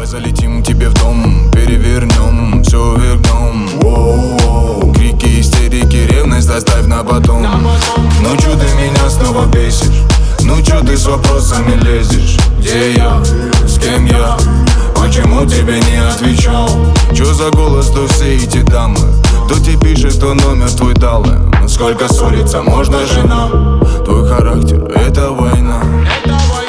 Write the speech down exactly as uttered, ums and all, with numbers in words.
Давай залетим к тебе в дом, перевернем, все вернем. Воу-воу. Крики, истерики, ревность оставь на потом. Ну чё ты меня снова бесишь? Ну чё ты с вопросами лезешь? Где я? С кем я? Почему тебе не отвечал? Чё за голос, то все эти дамы? Кто тебе пишет, то номер твой дала. Сколько ссориться можно, жена? Твой характер — это война.